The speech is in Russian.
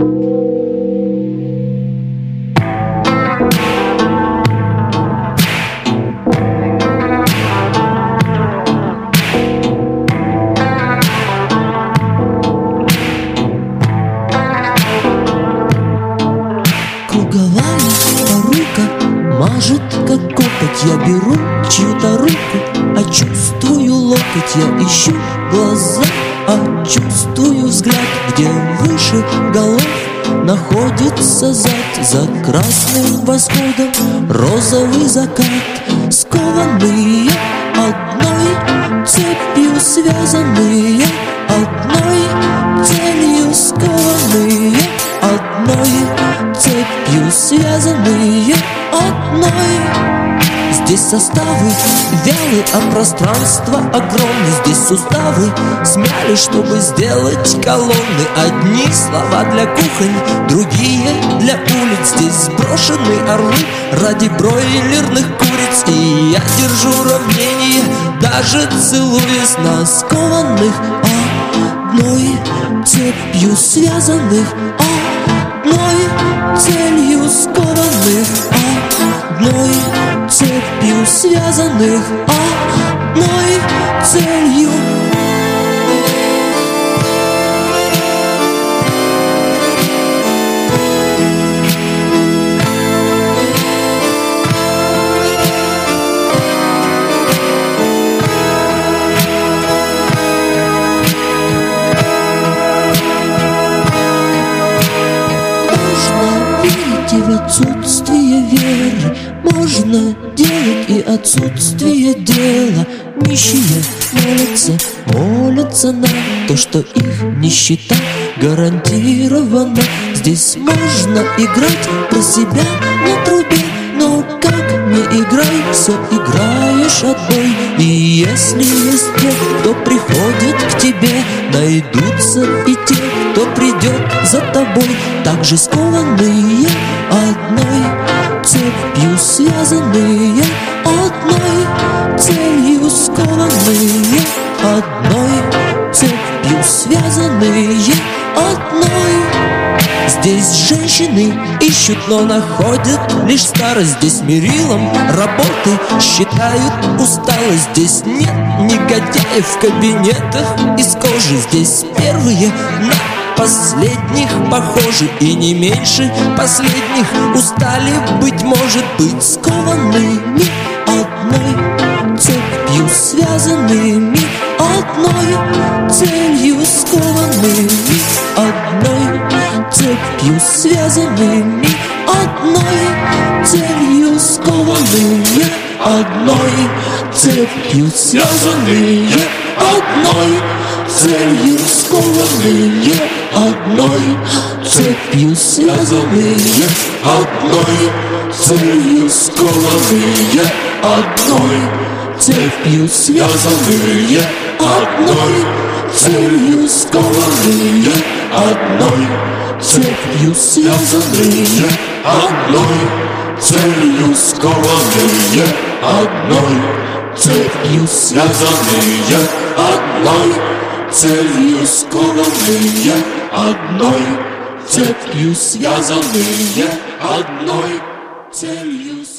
Круговая порука мажет, как копоть. Я беру чью-то руку, а чувствую локоть. Я ищу глаза, а чувствую взгляд. Где выше голов находится зад. За красным восходом розовый закат. Скованные одной цепью, связанные одной целью. Скованные одной цепью, связанные одной. Здесь составы вялы, а пространство огромное. Здесь суставы смяли, чтобы сделать колонны. Одни слова для кухонь, другие для улиц. Здесь сброшены орлы ради бройлерных куриц. И я держу равнение, даже целуясь на скованных одной цепью, связанных одной целью. Скованных одной цепью, связанных одной целью. В отсутствие веры можно делать и отсутствие дела. Нищие молятся на то, что их нищета гарантирована. Здесь можно играть про себя на трубе, но как не играй, все играешь отбой. И если есть те, кто приходит к тебе, найдутся и те, кто придет за тобой. Также скованные одной цепью, связанные одной целью. Скованные одной цепью, связанные одной. Здесь женщины ищут, но находят лишь старость. Здесь мерилом работы считают усталость. Здесь нет негодяев в кабинетах из кожи. Здесь первые на последних похожи, и не меньше последних устали, быть может, быть скованными одной цепью, связанными одной целью. Скованными одной цепью, связанными одной целью. Скованные одной цепью, связанные одной целью. Скованные одной цепью, связанные одной целью. Скованные одной цепью, связанные одной целью. Скованные одной цепью, связанные одной целью. Скованные одной цепью, связанные одной целью. Скованные одной цепью, связанные одной целью.